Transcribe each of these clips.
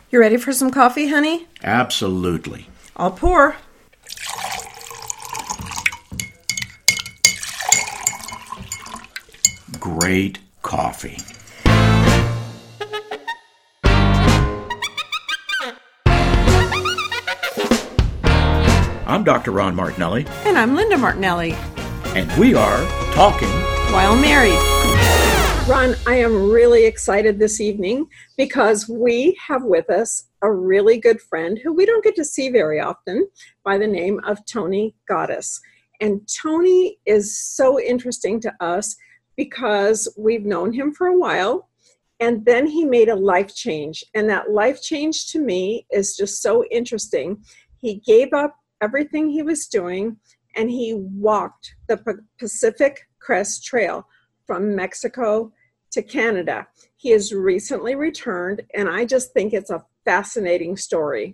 You ready for some coffee, honey? Absolutely. I'll pour. Great coffee. I'm Dr. Ron Martinelli. And I'm Linda Martinelli. And we are talking while married. Ron, I am really excited this evening because we have with us a really good friend who we don't get to see very often by the name of Tony Goddess. And Tony is so interesting to us because we've known him for a while, and then he made a life change. And that life change to me is just so interesting. He gave up everything he was doing and he walked the Pacific Crest Trail from Mexico to Canada. He has recently returned, and I just think it's a fascinating story.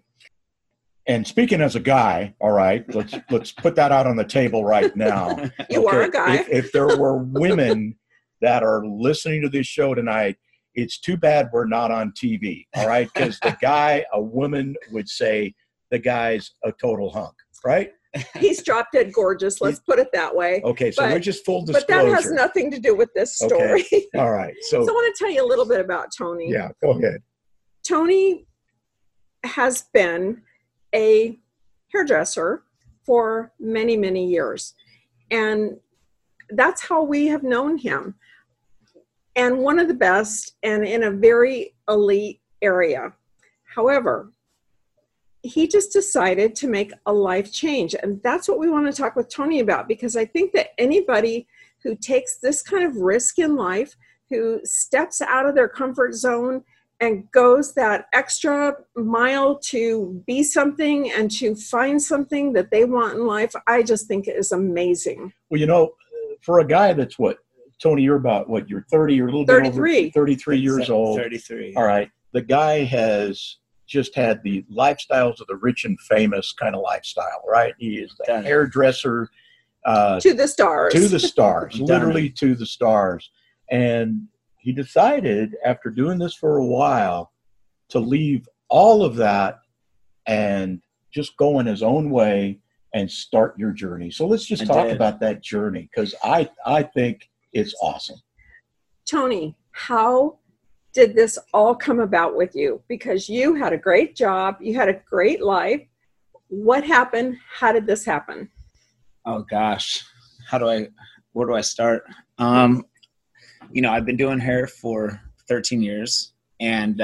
And speaking as a guy, all right, let's put that out on the table right now. You are a guy. If there were women that are listening to this show tonight, it's too bad we're not on TV, all right? Because a woman would say the guy's a total hunk, right? He's drop dead gorgeous. Let's put it that way. Okay, so we're just full disclosure. But that has nothing to do with this story. Okay. All right. So I want to tell you a little bit about Tony. Yeah, go ahead. Tony has been a hairdresser for many, many years. And that's how we have known him. And one of the best, and in a very elite area. However, he just decided to make a life change. And that's what we want to talk with Tony about, because I think that anybody who takes this kind of risk in life, who steps out of their comfort zone and goes that extra mile to be something and to find something that they want in life, I just think it is amazing. Well, for a guy that's Tony, you're about you're 30, you're a little 33. bit over 33 years old. 33. All right. The guy has just had the lifestyles of the rich and famous kind of lifestyle, right? He is the hairdresser. To the stars. To the stars, literally to the stars. And he decided, after doing this for a while, to leave all of that and just go in his own way and start your journey. So let's just talk about that journey, because I think it's awesome. Tony, how did this all come about with you? Because you had a great job, you had a great life. What happened? How did this happen? Oh gosh, where do I start? I've been doing hair for 13 years, and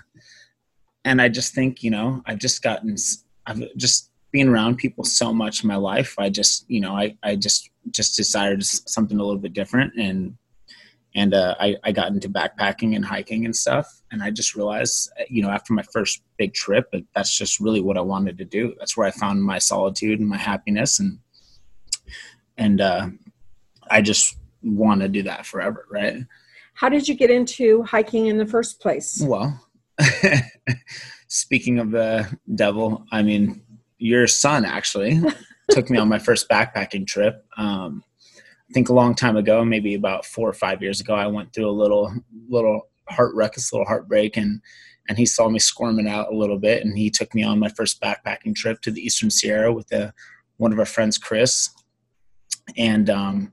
I just think, I've just been around people so much in my life. I just decided something a little bit different, and I got into backpacking and hiking and stuff. And I just realized, after my first big trip, that's just really what I wanted to do. That's where I found my solitude and my happiness. And I just want to do that forever. Right. How did you get into hiking in the first place? Well, speaking of the devil, I mean, your son actually took me on my first backpacking trip. I think a long time ago, maybe about 4 or 5 years ago, I went through a little heart wreck, a little heartbreak, and he saw me squirming out a little bit, and he took me on my first backpacking trip to the Eastern Sierra with one of our friends, Chris. And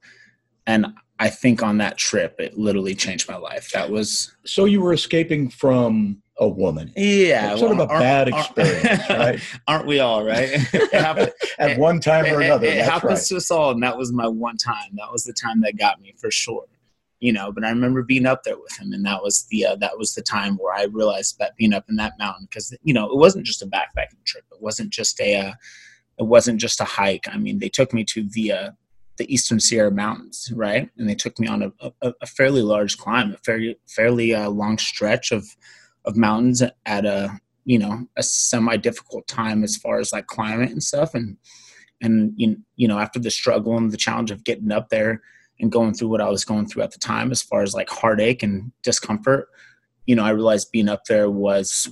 I think on that trip, it literally changed my life. So you were escaping from a woman. Yeah. Sort of a bad experience, right? Aren't we all, right? At one time or another. It happens to us all, and that was my one time. That was the time that got me for sure. But I remember being up there with him, and that was the time where I realized that being up in that mountain, because, it wasn't just a backpacking trip. It wasn't just a hike. I mean, they took me to the Eastern Sierra Mountains, right? And they took me on a fairly large climb, a fairly long stretch of mountains at a semi-difficult time as far as like climate and stuff. And after the struggle and the challenge of getting up there and going through what I was going through at the time, as far as like heartache and discomfort, I realized being up there was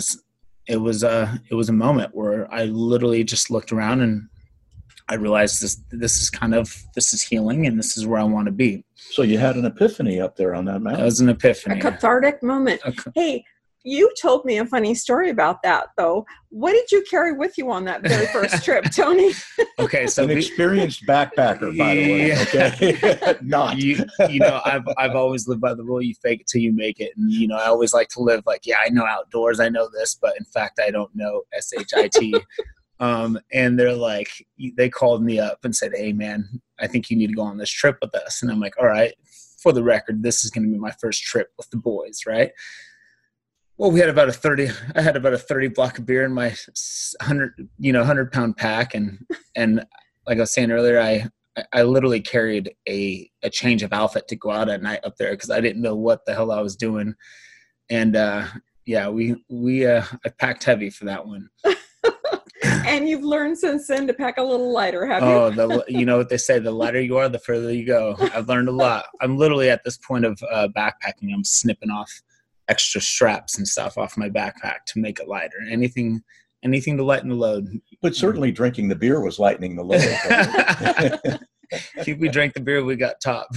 a moment where I literally just looked around and I realized this is healing, and this is where I want to be. So you had an epiphany up there on that mountain. It was an epiphany. A cathartic moment. Hey, You told me a funny story about that, though. What did you carry with you on that very first trip, Tony? Okay, so an experienced backpacker, by the way. Okay, not you know, I've always lived by the rule: you fake it till you make it. And you know, I always like to live like, yeah, I know outdoors, I know this, but in fact, I don't know SHIT. And they're like, they called me up and said, "Hey, man, I think you need to go on this trip with us." And I'm like, "All right." For the record, this is going to be my first trip with the boys, right? Well, I had about a 30 block of beer in my 100-pound pack. And like I was saying earlier, I literally carried a change of outfit to go out at night up there because I didn't know what the hell I was doing. And yeah, I packed heavy for that one. And you've learned since then to pack a little lighter, have you? Oh, you know what they say, the lighter you are, the further you go. I've learned a lot. I'm literally at this point of backpacking, I'm snipping off extra straps and stuff off my backpack to make it lighter. Anything to lighten the load. But certainly drinking the beer was lightening the load. If we drank the beer, we got top.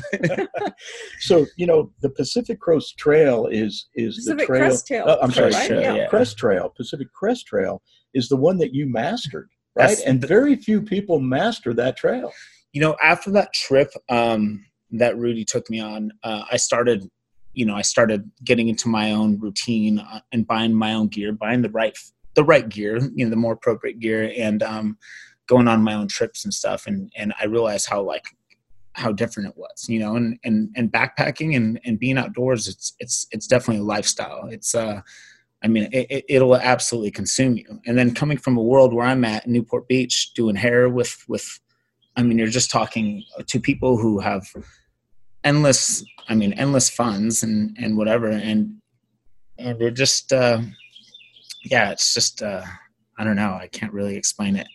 So, you know, the Pacific Crest Trail is Pacific the trail. Crest Trail. I'm sorry, Right? Yeah. Crest Trail. Pacific Crest Trail is the one that you mastered, right? That's and very few people master that trail. You know, after that trip that Rudy took me on, I started getting into my own routine and buying my own gear, buying the right gear, you know, the more appropriate gear, and going on my own trips and stuff. And I realized how different it was, you know, and backpacking and being outdoors, it's definitely a lifestyle. It's, I mean, it'll absolutely consume you. And then coming from a world where I'm at Newport Beach doing hair with, I mean, you're just talking to people who have endless funds and whatever. And they're just, yeah, it's just, I don't know. I can't really explain it.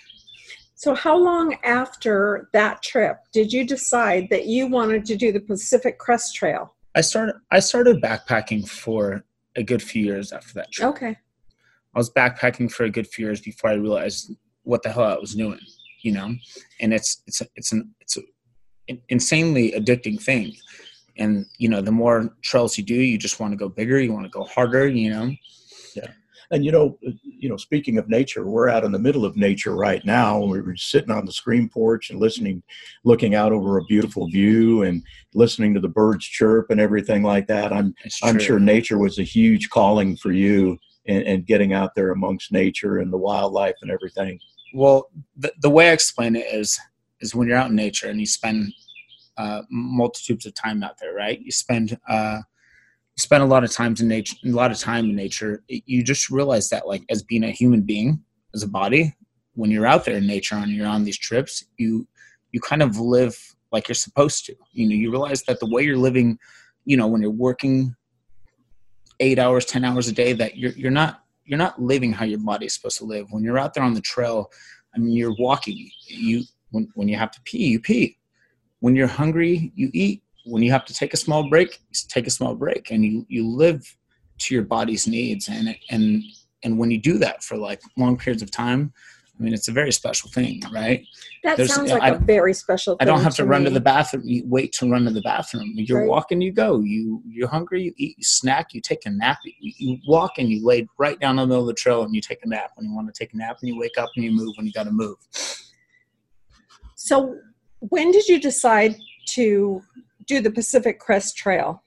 So how long after that trip did you decide that you wanted to do the Pacific Crest Trail? I started backpacking for a good few years after that trip. Okay. I was backpacking for a good few years before I realized what the hell I was doing, you know, and it's an insanely addicting thing. And, you know, the more trails you do, you just want to go bigger. You want to go harder, you know? Yeah. And, you know, speaking of nature, we're out in the middle of nature right now. We're sitting on the screen porch and looking out over a beautiful view and listening to the birds chirp and everything like that. I'm sure nature was a huge calling for you and getting out there amongst nature and the wildlife and everything. Well, the way I explain it is when you're out in nature and you spend multitudes of time out there, right? You spend a lot of time in nature. You just realize that, like, as being a human being, as a body, when you're out there in nature and you're on these trips, you kind of live like you're supposed to. You know, you realize that the way you're living, you know, when you're working 8 hours, 10 hours a day, that you're not living how your body is supposed to live. When you're out there on the trail, I mean, you're walking. When you have to pee, you pee. When you're hungry, you eat. When you have to take a small break, you take a small break, and you live to your body's needs. And when you do that for like long periods of time, I mean, it's a very special thing, right? That sounds like a very special thing. I don't have to run to the bathroom. You wait to run to the bathroom. You're right. Walking, you go. You're hungry, you eat, you snack, you take a nap. You walk and you lay right down in the middle of the trail and you take a nap when you want to take a nap, and you wake up and you move when you got to move. So when did you decide to do the Pacific Crest Trail?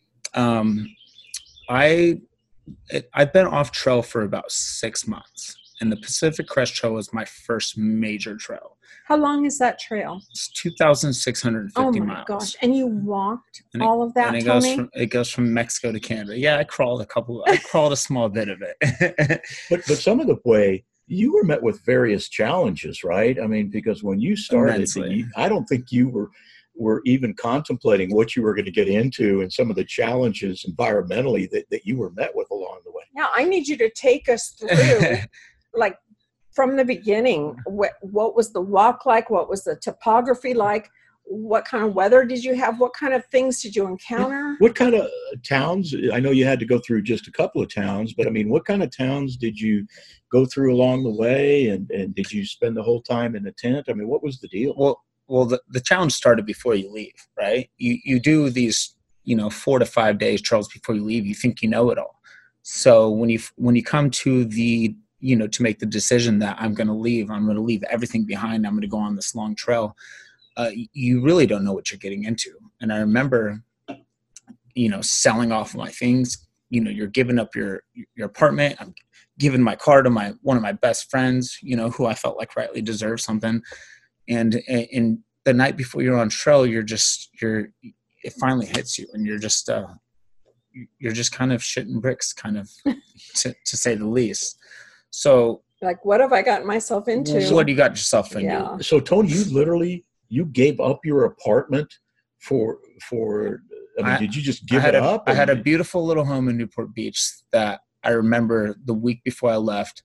I've been off trail for about 6 months, and the Pacific Crest Trail was my first major trail. How long is that trail? It's 2,650 miles. Oh my gosh! And you walked all of that, and Tony? It goes from Mexico to Canada. Yeah, I crawled a small bit of it. But some of the way you were met with various challenges, right? I mean, because when you started, I don't think you were even contemplating what you were going to get into and some of the challenges environmentally that you were met with along the way. Yeah, I need you to take us through, like, from the beginning. What was the walk like? What was the topography like? What kind of weather did you have? What kind of things did you encounter? What kind of towns? I know you had to go through just a couple of towns, but I mean, what kind of towns did you go through along the way? And did you spend the whole time in a tent? I mean, what was the deal? Well, the challenge started before you leave, right? You do these, 4 to 5 days trails before you leave. You think you know it all. So when you come to the, to make the decision that I'm going to leave everything behind, I'm going to go on this long trail, you really don't know what you're getting into. And I remember, selling off my things. You're giving up your apartment. I'm giving my car to one of my best friends, who I felt like rightly deserved something. And the night before you're on trail, it finally hits you, and you're just kind of shitting bricks, kind of, to say the least. So, like, what have I gotten myself into? What do you got yourself into? Yeah. So, Tony, you gave up your apartment for. Did you just give it up? I had a beautiful little home in Newport Beach that I remember the week before I left.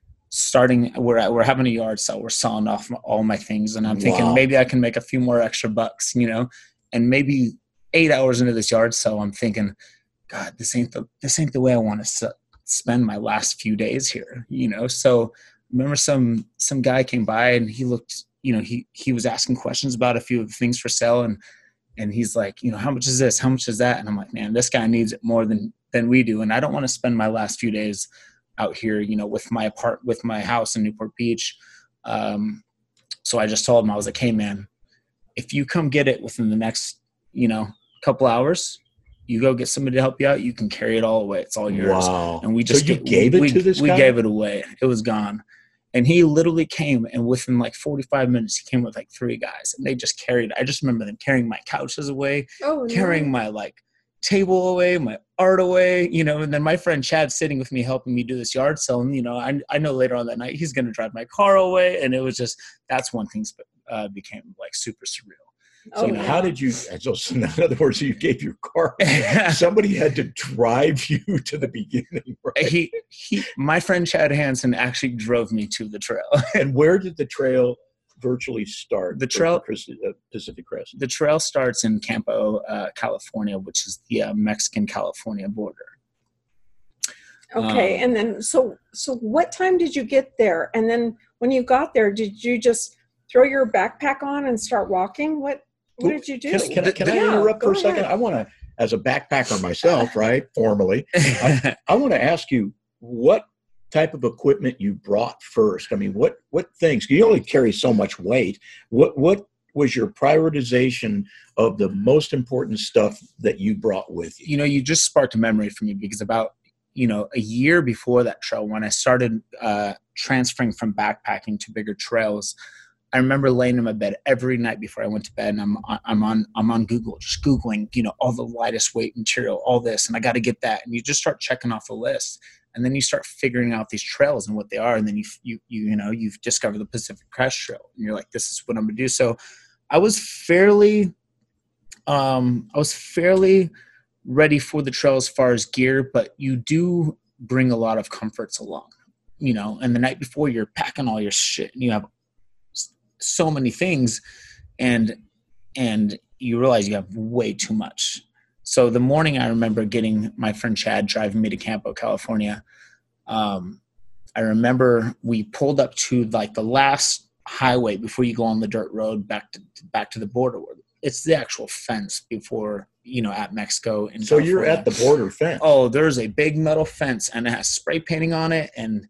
We're having a yard sale. We're selling off all my things, and I'm thinking maybe I can make a few more extra bucks, and maybe 8 hours into this yard sale, I'm thinking, God, this ain't the way I want to spend my last few days here, So I remember some guy came by, and he looked, he was asking questions about a few of the things for sale, and he's like, how much is this? How much is that? And I'm like, man, this guy needs it more than we do, and I don't want to spend my last few days out here, with my house in Newport Beach. So I just told him, I was like, hey man, if you come get it within the next, couple hours, you go get somebody to help you out, you can carry it all away. It's all yours. Wow. And we just gave it to this guy? We gave it away. It was gone. And he literally came, and within like 45 minutes, he came with like 3 guys, and they just carried. I just remember them carrying my couches away, carrying my table away, my art away, and then my friend Chad sitting with me, helping me do this yard sale. And, I know later on that night, he's going to drive my car away. And it was just, that's when things became like super surreal. So how did you, so in other words, you gave your car, somebody had to drive you to the beginning, right? My friend Chad Hansen actually drove me to the trail. And where did the trail virtually start? The trail, Pacific Crest. The trail starts in Campo, California, which is the Mexican-California border. Okay, and then so what time did you get there? And then when you got there, did you just throw your backpack on and start walking? What did you do? Can I interrupt for a second? Ahead. I want to, as a backpacker myself, right, formally, I want to ask you what type of equipment you brought first. I mean, what things? You only carry so much weight. What was your prioritization of the most important stuff that you brought with you? You just sparked a memory for me, because about a year before that trail, when I started transferring from backpacking to bigger trails, I remember laying in my bed every night before I went to bed, and I'm on Google, just Googling, all the lightest weight material, all this, and I got to get that. And you just start checking off the list, and then you start figuring out these trails and what they are, and then you've discovered the Pacific Crest Trail, and you're like, this is what I'm gonna do. So I was fairly ready for the trail as far as gear, but you do bring a lot of comforts along, and the night before you're packing all your shit, and you have so many things, and you realize you have way too much. So the morning, I remember getting my friend Chad driving me to Campo, California. I remember we pulled up to like the last highway before you go on the dirt road back to the border. It's the actual fence before, at Mexico. And so California. You're at the border fence. Oh, there's a big metal fence, and it has spray painting on it, and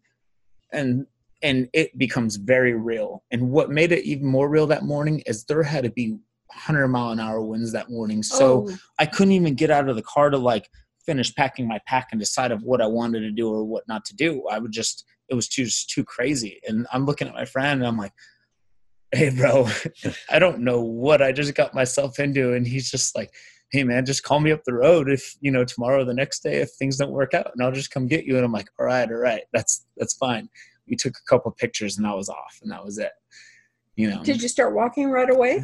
it becomes very real. And what made it even more real that morning is there had to be 100-mile-an-hour winds that morning. So I couldn't even get out of the car to finish packing my pack and decide of what I wanted to do or what not to do. It was just too crazy. And I'm looking at my friend, and I'm like, hey bro, I don't know what I just got myself into. And he's just like, hey man, just call me up the road if, tomorrow or the next day, if things don't work out, and I'll just come get you. And I'm like, all right. That's fine. We took a couple of pictures, and I was off, and that was it. Did you start walking right away?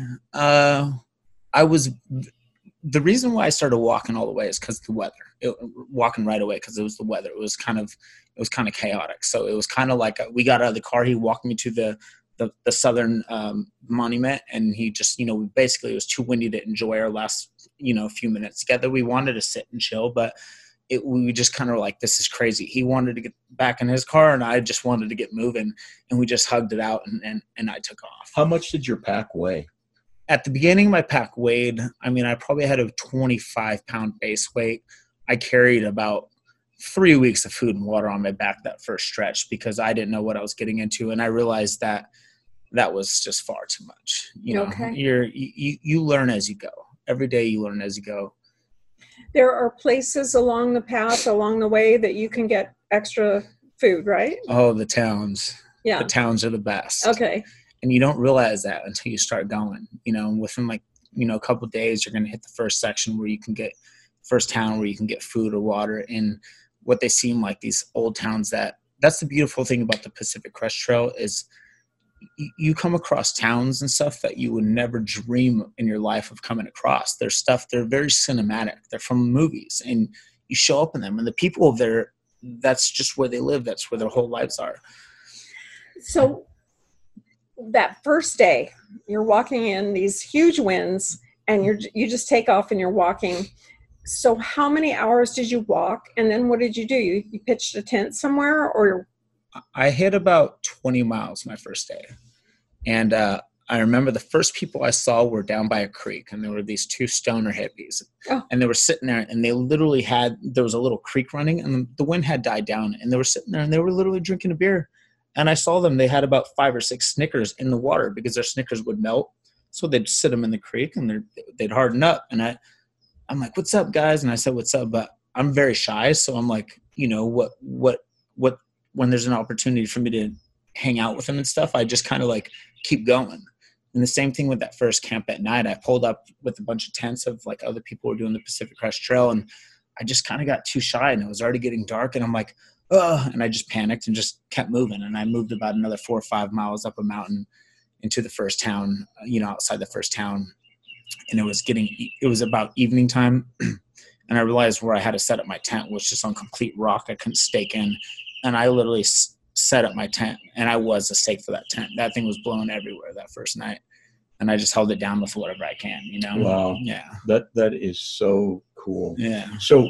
The reason why I started walking all the way is because of the weather. Walking right away because it was the weather. It was kind of chaotic. So it was kind of like we got out of the car. He walked me to the southern monument, and he just, basically it was too windy to enjoy our last, few minutes together. We wanted to sit and chill, but we just kind of were like, this is crazy. He wanted to get back in his car, and I just wanted to get moving, and we just hugged it out, and I took off. How much did your pack weigh? At the beginning, my pack weighed, I probably had a 25-pound base weight. I carried about 3 weeks of food and water on my back that first stretch because I didn't know what I was getting into. And I realized that was just far too much. You know, Okay. you learn as you go. Every day you learn as you go. There are places along the path, along the way, that you can get extra food, right? Oh, the towns. Yeah. The towns are the best. Okay. And you don't realize that until you start going. You know, within like, you know, a couple of days, you're going to hit the first section where you can get, first town where you can get food or water. And what they seem like, these old towns, that's the beautiful thing about the Pacific Crest Trail is you come across towns and stuff that you would never dream in your life of coming across. There's stuff, they're very cinematic. They're from movies, and you show up in them, and the people there, that's just where they live. That's where their whole lives are. So that first day, you're walking in these huge winds, and you just take off and you're walking. So how many hours did you walk? And then what did you do? You pitched a tent somewhere, or? I hit about 20 miles my first day. And I remember the first people I saw were down by a creek, and there were these two stoner hippies. Oh. And they were sitting there, and they literally there was a little creek running, and the wind had died down, and they were sitting there, and they were literally drinking a beer. And I saw them, they had about 5 or 6 Snickers in the water because their Snickers would melt. So they'd sit them in the creek, and they'd harden up. And I'm like, "What's up, guys?" And I said, "What's up?" But I'm very shy. So I'm like, you know, what, when there's an opportunity for me to hang out with them and stuff, I just kind of like keep going. And the same thing with that first camp at night. I pulled up with a bunch of tents of like other people who were doing the Pacific Crest Trail, and I just kind of got too shy, and it was already getting dark, and I'm like, "Oh," and I just panicked and just kept moving. And I moved about another 4 or 5 miles up a mountain into the first town, you know, outside the first town. And it was about evening time. And I realized where I had to set up my tent was just on complete rock. I couldn't stake in. And I literally set up my tent, and I was a stake for that tent. That thing was blowing everywhere that first night. And I just held it down with whatever I can, you know? Wow. Yeah. That is so cool. Yeah. So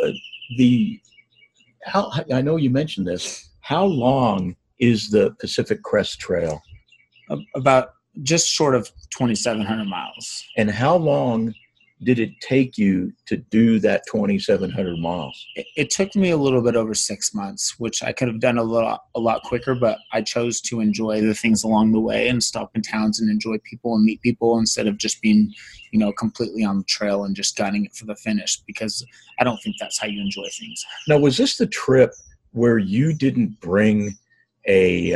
I know you mentioned this. How long is the Pacific Crest Trail? About just short of 2,700 miles. And how long did it take you to do that 2,700 miles? It took me a little bit over 6 months, which I could have done a lot quicker, but I chose to enjoy the things along the way and stop in towns and enjoy people and meet people instead of just being, you know, completely on the trail and just gunning it for the finish, because I don't think that's how you enjoy things. Now, was this the trip where you didn't bring a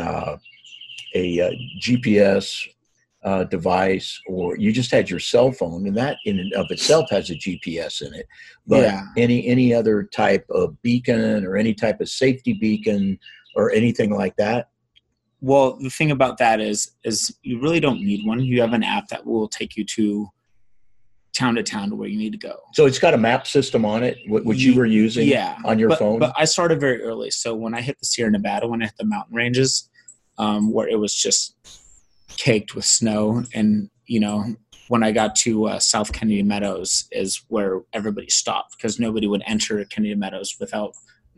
GPS device, or you just had your cell phone, and that in and of itself has a GPS in it, but Yeah. any other type of beacon or any type of safety beacon or anything like that? Well, the thing about that is you really don't need one. You have an app that will take you to town to where you need to go. So it's got a map system on it, which you were using on your phone? But I started very early. So when I hit the Sierra Nevada, when I hit the mountain ranges, where it was just caked with snow, and you know, when I got to South Kennedy Meadows is where everybody stopped, because nobody would enter Kennedy Meadows without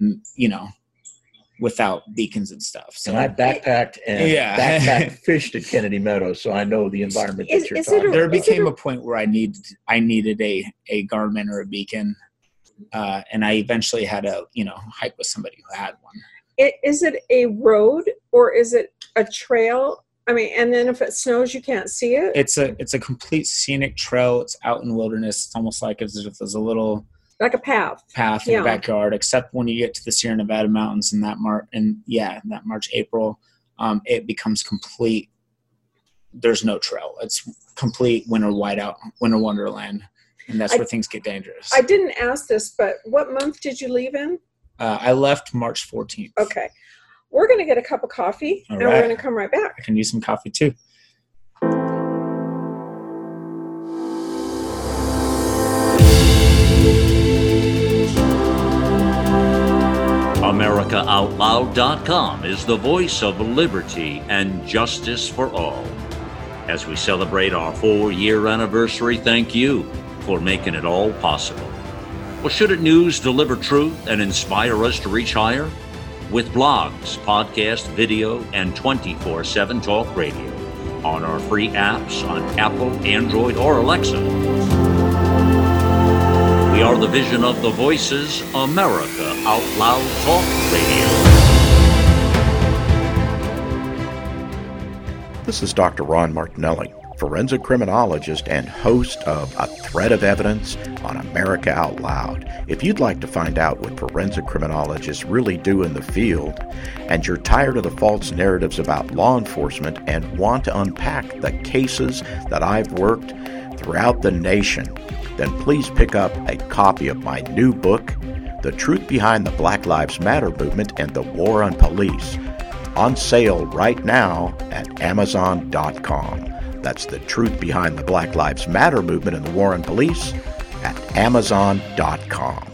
beacons and stuff. So and I backpacked and fished at Kennedy Meadows, so I know the environment that you're talking about. There became a point where I needed a Garmin or a beacon, and I eventually had to, you know, hike with somebody who had one. Is it a road or is it a trail? I mean, and then if it snows, you can't see it? It's a complete scenic trail. It's out in wilderness. It's almost like as if there's a little like a path in your backyard, except when you get to the Sierra Nevada mountains in that March, April, it becomes complete. There's no trail. It's complete winter whiteout, winter wonderland. And that's where things get dangerous. I didn't ask this, but what month did you leave in? I left March 14th. Okay. We're going to get a cup of coffee, and we're going to come right back. I can use some coffee too. AmericaOutloud.com is the voice of liberty and justice for all. As we celebrate our 4-year anniversary, thank you for making it all possible. Well, shouldn't news deliver truth and inspire us to reach higher? With blogs, podcasts, video, and 24/7 talk radio on our free apps on Apple, Android, or Alexa. We are the vision of the Voices America Out Loud Talk Radio. This is Dr. Ron Martinelli, forensic criminologist and host of A Thread of Evidence on America Out Loud. If you'd like to find out what forensic criminologists really do in the field, and you're tired of the false narratives about law enforcement and want to unpack the cases that I've worked throughout the nation, then please pick up a copy of my new book, The Truth Behind the Black Lives Matter Movement and the War on Police, on sale right now at Amazon.com. That's The Truth Behind the Black Lives Matter Movement and the War on Police at Amazon.com.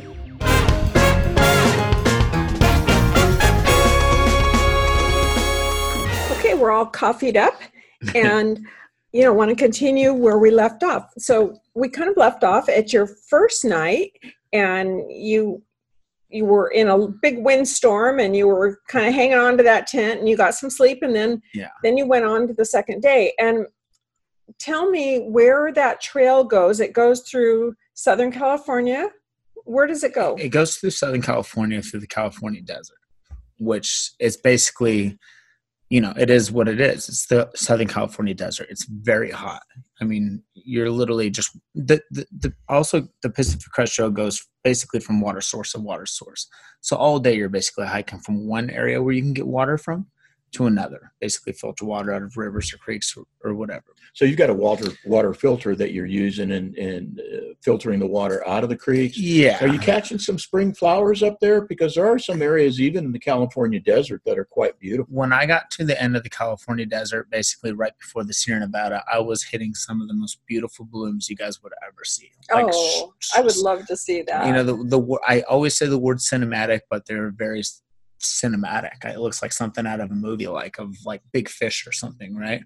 Okay, we're all coffeed up and want to continue where we left off. So we kind of left off at your first night, and you were in a big windstorm, and you were kind of hanging on to that tent, and you got some sleep, and then you went on to the second day. And tell me where that trail goes. It goes through Southern California. Where does it go? It goes through Southern California, through the California desert, which is basically, it is what it is. It's the Southern California desert. It's very hot. I mean, you're literally just also the Pacific Crest Trail goes basically from water source to water source. So all day you're basically hiking from one area where you can get water from to another, basically filter water out of rivers or creeks or whatever. So you've got a water filter that you're using in filtering the water out of the creeks. Yeah. Are you catching some spring flowers up there? Because there are some areas, even in the California desert, that are quite beautiful. When I got to the end of the California desert, basically right before the Sierra Nevada, I was hitting some of the most beautiful blooms you guys would ever see. I would love to see that. I always say the word cinematic, but they're very cinematic. It looks like something out of a movie, of Big Fish or something, right?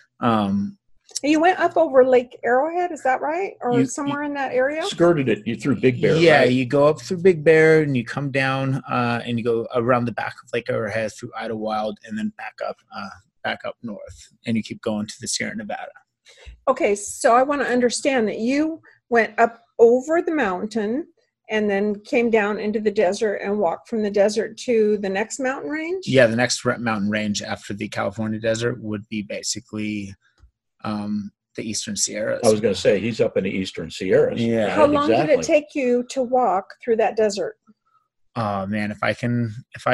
You went up over Lake Arrowhead, is that right? Or somewhere in that area? Skirted it. You through Big Bear. Yeah, right? You go up through Big Bear and you come down and you go around the back of Lake Arrowhead through Idlewild and then back up north, and you keep going to the Sierra Nevada. Okay, so I want to understand that you went up over the mountain and then came down into the desert and walked from the desert to the next mountain range? Yeah, the next mountain range after the California desert would be basically the Eastern Sierras. I was going to say, he's up in the Eastern Sierras. Yeah. Right? How long did it take you to walk through that desert? Oh, man, if I can,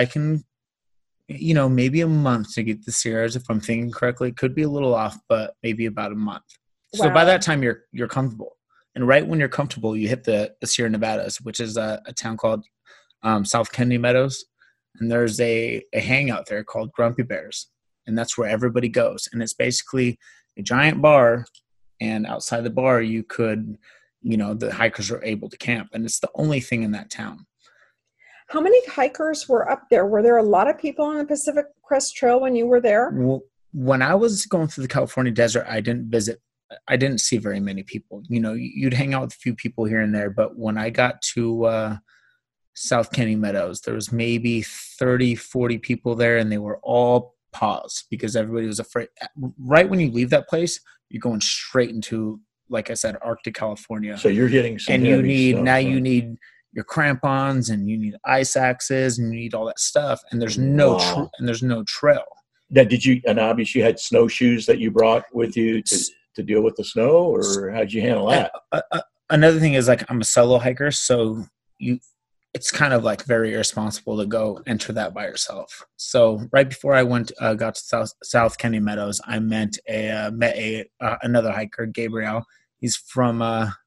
maybe a month to get the Sierras, if I'm thinking correctly. It could be a little off, but maybe about a month. So by that time, you're comfortable. And right when you're comfortable, you hit the Sierra Nevadas, which is a town called South Kennedy Meadows. And there's a hangout there called Grumpy Bears. And that's where everybody goes. And it's basically a giant bar. And outside the bar, you could, the hikers are able to camp. And it's the only thing in that town. How many hikers were up there? Were there a lot of people on the Pacific Crest Trail when you were there? Well, when I was going through the California desert, I didn't see very many people. You'd hang out with a few people here and there, but when I got to South Kennedy Meadows, there was maybe 30, 40 people there, and they were all paused because everybody was afraid. Right when you leave that place, you're going straight into, like I said, Arctic California. So you're hitting some and you need your crampons, and you need ice axes, and you need all that stuff, and there's no trail. Now, obviously you had snowshoes that you brought with you to deal with the snow, or how'd you handle that? Another thing is, I'm a solo hiker, so it's kind of very irresponsible to go enter that by yourself. So right before I got to South Kennedy Meadows, I met another hiker, Gabriel. He's from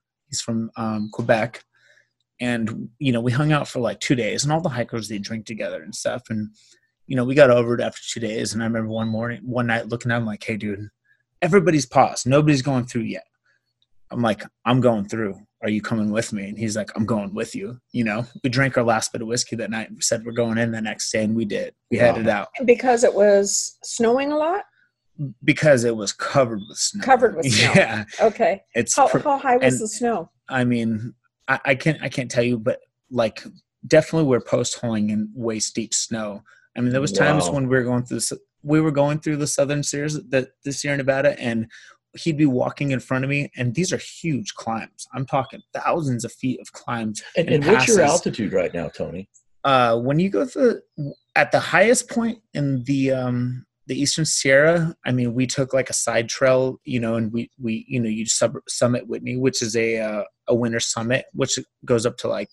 Quebec, and we hung out for 2 days, and all the hikers, they drink together and stuff, and we got over it after 2 days. And I remember one night looking at him like, "Hey, dude, everybody's paused. Nobody's going through yet." I'm like, "I'm going through. Are you coming with me?" And he's like, "I'm going with you." We drank our last bit of whiskey that night. We said we're going in the next day, and we did. We headed out. Because it was snowing a lot? Because it was covered with snow. Covered with snow. Yeah. Okay. How high was the snow? I mean, I can't tell you, but definitely we're post-holing in waist deep snow. I mean, there was times when we were going through the Southern Sierras, the Sierra Nevada, and he'd be walking in front of me, and these are huge climbs. I'm talking thousands of feet of climbs. And what's your altitude right now, Tony? When you go at the highest point in the Eastern Sierra, I mean, we took like a side trail, and we you summit Whitney, which is a winter summit, which goes up to like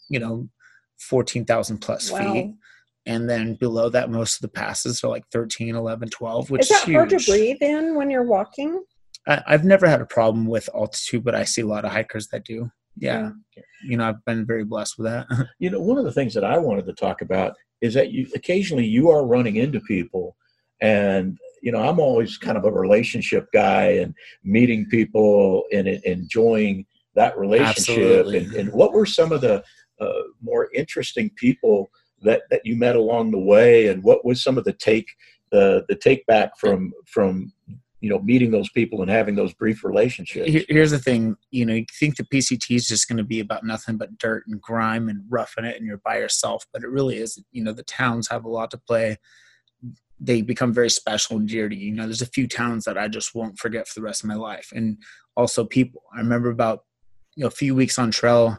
14,000 plus feet. And then below that, most of the passes are like 13, 11, 12, which is that huge. Hard to breathe in when you're walking? I've never had a problem with altitude, but I see a lot of hikers that do. Yeah. I've been very blessed with that. One of the things that I wanted to talk about is that occasionally you are running into people, and, I'm always kind of a relationship guy and meeting people and enjoying that relationship. And what were some of the more interesting people that you met along the way, and what was some of the take back from meeting those people and having those brief relationships? Here's the thing, you think the PCT is just going to be about nothing but dirt and grime and roughing it, and you're by yourself, but it really isn't. The towns have a lot to play. They become very special and dear to you. There's a few towns that I just won't forget for the rest of my life. And also people. I remember about a few weeks on trail,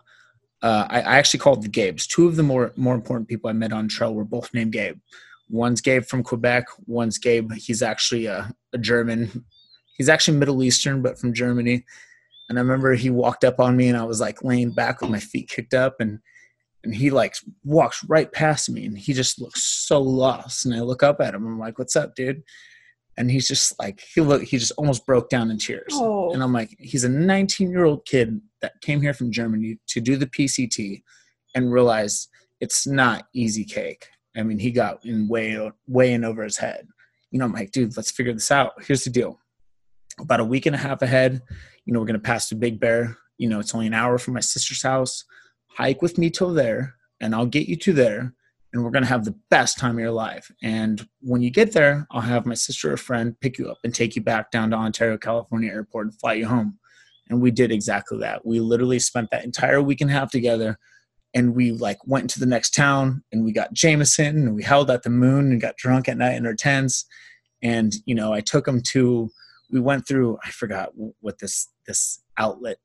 I actually called the Gabes. Two of the more important people I met on trail were both named Gabe. One's Gabe from Quebec. One's Gabe. He's actually a German. He's actually Middle Eastern, but from Germany. And I remember he walked up on me, and I was like laying back with my feet kicked up, and he like walks right past me, and he just looks so lost. And I look up at him. I'm like, "What's up, dude?" And he's just like, he just almost broke down in tears. Oh. And I'm like, he's a 19-year-old kid that came here from Germany to do the PCT and realized it's not easy cake. I mean, he got way in over his head. I'm like, dude, let's figure this out. Here's the deal. About a week and a half ahead, we're going to pass through Big Bear. It's only an hour from my sister's house. Hike with me till there, and I'll get you to there, and we're going to have the best time of your life. And when you get there, I'll have my sister or friend pick you up and take you back down to Ontario, California airport and fly you home. And we did exactly that. We literally spent that entire week and a half together, and we like went into the next town, and we got Jameson, and we held at the Moon and got drunk at night in our tents. And, I took him we went through, I forgot what this outlet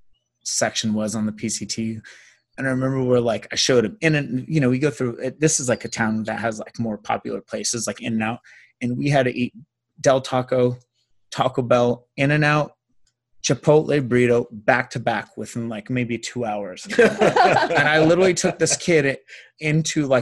section was on the PCT. And I remember I showed him we go through it. This is like a town that has like more popular places like In-N-Out. And we had to eat Del Taco, Taco Bell, In-N-Out, Chipotle burrito back to back within like maybe 2 hours. And I literally took this kid into like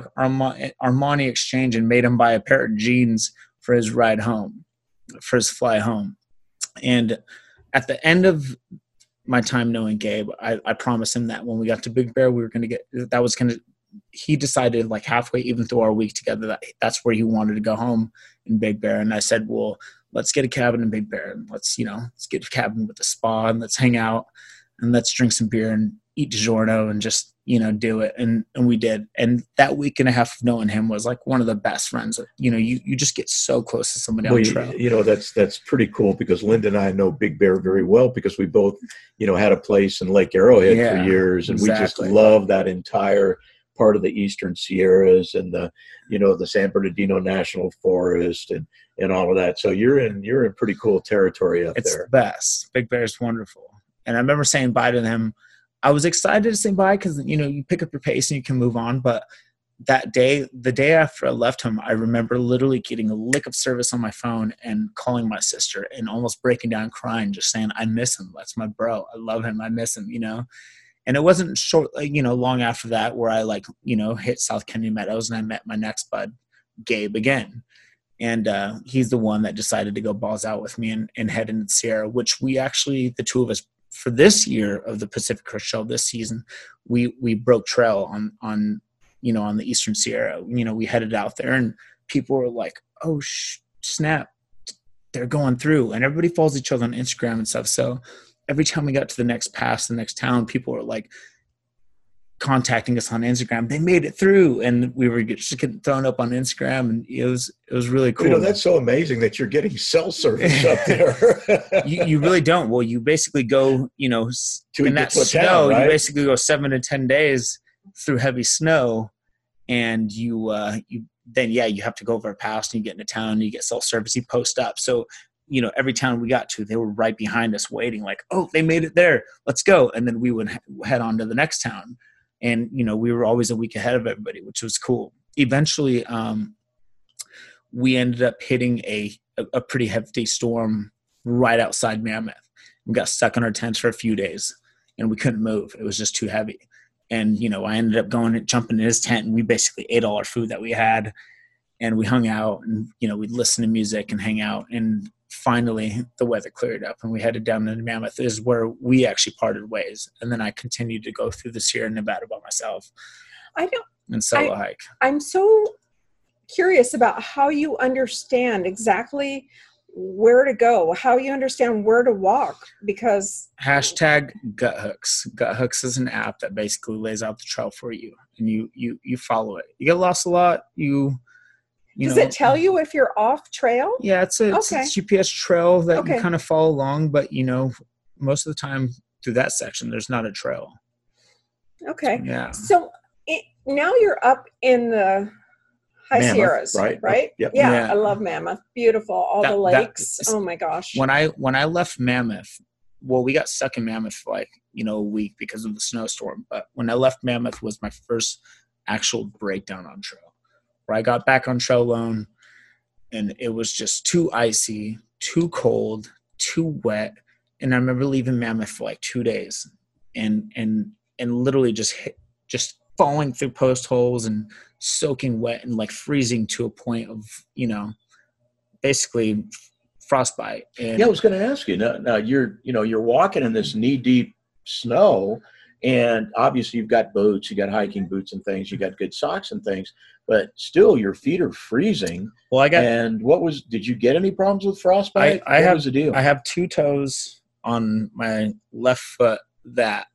Armani Exchange and made him buy a pair of jeans for his ride home, for his fly home. And at the end of my time knowing Gabe, I promised him that when we got to Big Bear, we were going to he decided like halfway even through our week together that's where he wanted to go home in Big Bear. And I said, well, let's get a cabin in Big Bear, and let's get a cabin with a spa, and let's hang out, and let's drink some beer and eat DiGiorno and just, do it. And we did. And that week and a half of knowing him was like one of the best friends. You just get so close to somebody on trail. That's pretty cool, because Linda and I know Big Bear very well, because we both, had a place in Lake Arrowhead for years. And exactly. We just love that entire part of the Eastern Sierras and the San Bernardino National Forest and all of that. So you're in pretty cool territory up there. It's the best. Big Bear is wonderful. And I remember saying bye to them. I was excited to say bye because, you pick up your pace and you can move on. But that day, the day after I left him, I remember literally getting a lick of service on my phone and calling my sister and almost breaking down crying, just saying, I miss him. That's my bro. I love him. I miss him, And it wasn't long after that where I hit South Kennedy Meadows and I met my next bud, Gabe, again. And he's the one that decided to go balls out with me and head into the Sierra, which we actually, the two of us, for this year of the Pacific Crest Trail this season, we broke trail on the Eastern Sierra. We headed out there, and people were like, oh, snap, they're going through. And everybody follows each other on Instagram and stuff. So every time we got to the next pass, the next town, people were like contacting us on Instagram. They made it through, and we were just getting thrown up on Instagram, and it was really cool. That's so amazing that you're getting cell service up there. you really don't. Well, you basically go, in that snow, town, right? You basically go 7 to 10 days through heavy snow, and you have to go over a pass, and you get into town, and you get cell service, you post up. So every town we got to, they were right behind us waiting, like, oh, they made it there, let's go. And then we would head on to the next town. And, we were always a week ahead of everybody, which was cool. Eventually, we ended up hitting a pretty hefty storm right outside Mammoth. We got stuck in our tents for a few days and we couldn't move. It was just too heavy. And, I ended up jumping in his tent, and we basically ate all our food that we had, and we hung out, and, we'd listen to music and hang out. And finally the weather cleared up and we headed down into Mammoth, is where we actually parted ways. And then I continued to go through the Sierra Nevada by myself and solo hike. I'm so curious about how you understand exactly where to go, how you understand where to walk, because hashtag Gut Hooks. Gut Hooks is an app that basically lays out the trail for you, and you follow it. You get lost a lot. Does it tell you if you're off trail? Yeah, it's a GPS trail that you kind of follow along, but most of the time through that section, there's not a trail. Okay. Yeah. So now you're up in the High Mammoth, Sierras, right? Yep. Yeah, I love Mammoth. Beautiful. All the lakes. Oh my gosh. When I left Mammoth, well, we got stuck in Mammoth for a week because of the snowstorm. But when I left Mammoth was my first actual breakdown on trail, where I got back on trail alone, and it was just too icy, too cold, too wet. And I remember leaving Mammoth for 2 days and literally just falling through post holes and soaking wet and freezing to a point of, basically frostbite. And I was going to ask you, now you're walking in this knee deep snow, and obviously you've got boots, you got hiking boots and things, you got good socks and things, but still your feet are freezing. Well, did you get any problems with frostbite? What was the deal? I have 2 toes on my left foot that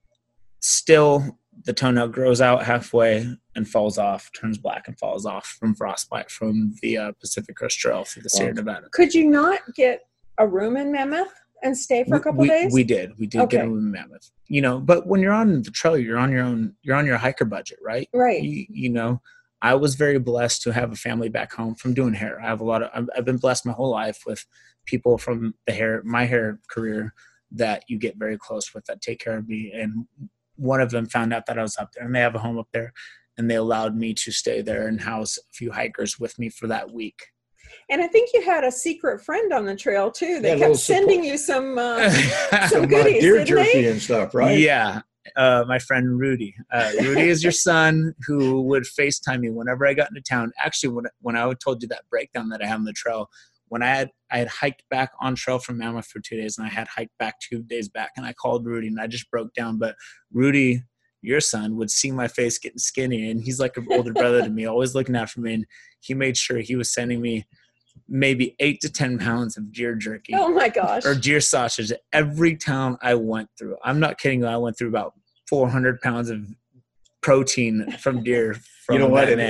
still, the toenail grows out halfway and falls off, turns black and falls off from frostbite from the Pacific Crest Trail through the Sierra Nevada. Could you not get a room in Mammoth and stay for a couple days? We did get a room in Mammoth. But when you're on the trail, you're on your hiker budget, right? Right. I was very blessed to have a family back home from doing hair. I've been blessed my whole life with people from my hair career that you get very close with, that take care of me. And one of them found out that I was up there, and they have a home up there, and they allowed me to stay there and house a few hikers with me for that week. And I think you had a secret friend on the trail too. They kept sending you some goodies, deer jerky and stuff, right? Yeah. My friend Rudy. Rudy is your son, who would FaceTime me whenever I got into town. Actually, when I told you that breakdown that I had on the trail, when I had hiked back on trail from Mammoth for 2 days, and I had hiked back 2 days back, and I called Rudy and I just broke down. But Rudy, your son, would see my face getting skinny, and he's like an older brother to me, always looking out for me. And he made sure he was sending me maybe 8 to 10 pounds of deer jerky. Oh my gosh. Or deer sausage every town I went through. I'm not kidding. I went through about 400 pounds of protein from deer. And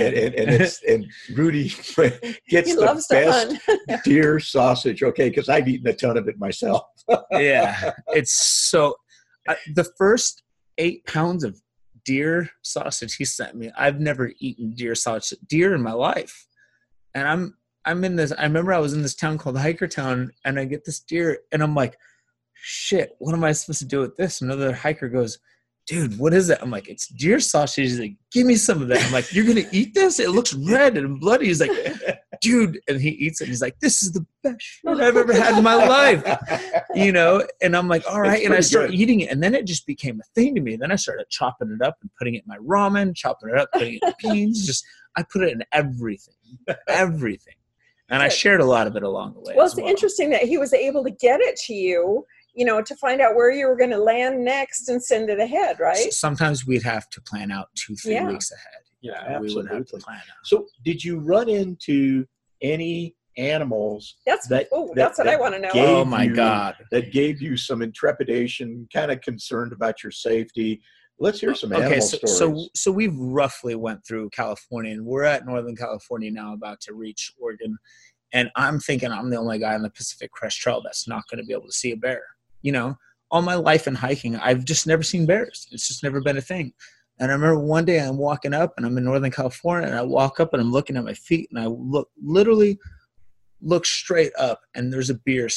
Rudy gets the best deer sausage, because I've eaten a ton of it myself. Yeah, it's so the first 8 pounds of deer sausage he sent me, I've never eaten deer in my life. And I'm in this, I remember I was in this town called Hiker Town, and I get this deer, and I'm like, shit, what am I supposed to do with this? Another hiker goes, dude, what is it? I'm like, it's deer sausage. He's like, give me some of that. I'm like, you're going to eat this? It looks red and bloody. He's like, dude. And he eats it. He's like, this is the best shit I've ever had in my life. And I'm like, all right. And I started eating it. And then it just became a thing to me. Then I started chopping it up and putting it in my ramen, chopping it up, putting it in beans. I put it in everything. And I shared a lot of it along the way. Well, it's interesting that he was able to get it to you, to find out where you were going to land next and send it ahead, right? Sometimes we'd have to plan out 2-3 weeks ahead. Yeah, absolutely. We would have to plan out. So did you run into any animals that's what I want to know. Oh my God. That gave you some intrepidation, kind of concerned about your safety? Let's hear some animal stories. So we've roughly went through California, and we're at Northern California now, about to reach Oregon. And I'm thinking I'm the only guy on the Pacific Crest Trail that's not going to be able to see a bear. All my life in hiking, I've just never seen bears. It's just never been a thing. And I remember one day I'm walking up, and I'm in Northern California, and I walk up and I'm looking at my feet, and I look literally look straight up, and there's a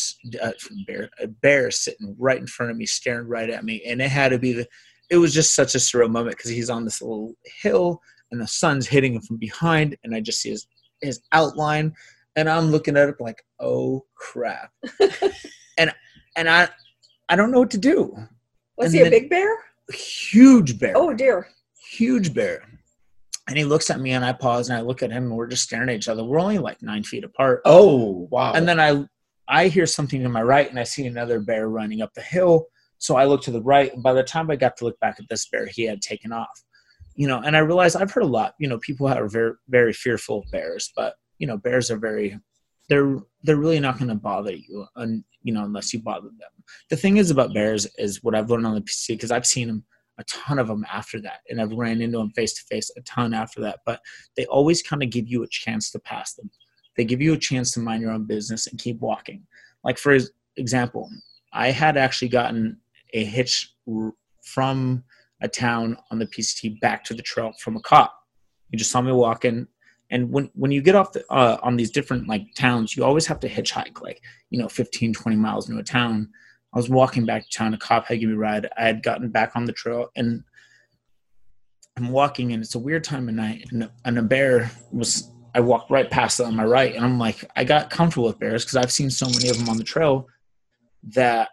bear sitting right in front of me, staring right at me. And it had to be it was just such a surreal moment because he's on this little hill and the sun's hitting him from behind, and I just see his outline, and I'm looking at it like, oh crap. and I don't know what to do. Was he a big bear? Huge bear. Oh dear. Huge bear. And he looks at me, and I pause, and I look at him, and we're just staring at each other. We're only like 9 feet apart. Oh, wow. And then I hear something to my right, and I see another bear running up the hill. So I look to the right, and by the time I got to look back at this bear, he had taken off. And I realized I've heard a lot, people are very, very fearful of bears, but, bears are they're really not going to bother you, unless you bother them. The thing is about bears is what I've learned on the PC, because I've seen them, a ton of them after that, and I've ran into them face to face a ton after that, but they always kind of give you a chance to pass them. They give you a chance to mind your own business and keep walking. Like, for example, I had actually gotten a hitch from a town on the PCT back to the trail from a cop. He just saw me walking. And when you get off on these different towns, you always have to hitchhike 15, 20 miles into a town. I was walking back to town. A cop had given me a ride. I had gotten back on the trail, and I'm walking, and it's a weird time of night. And a bear I walked right past it on my right, and I'm like, I got comfortable with bears because I've seen so many of them on the trail that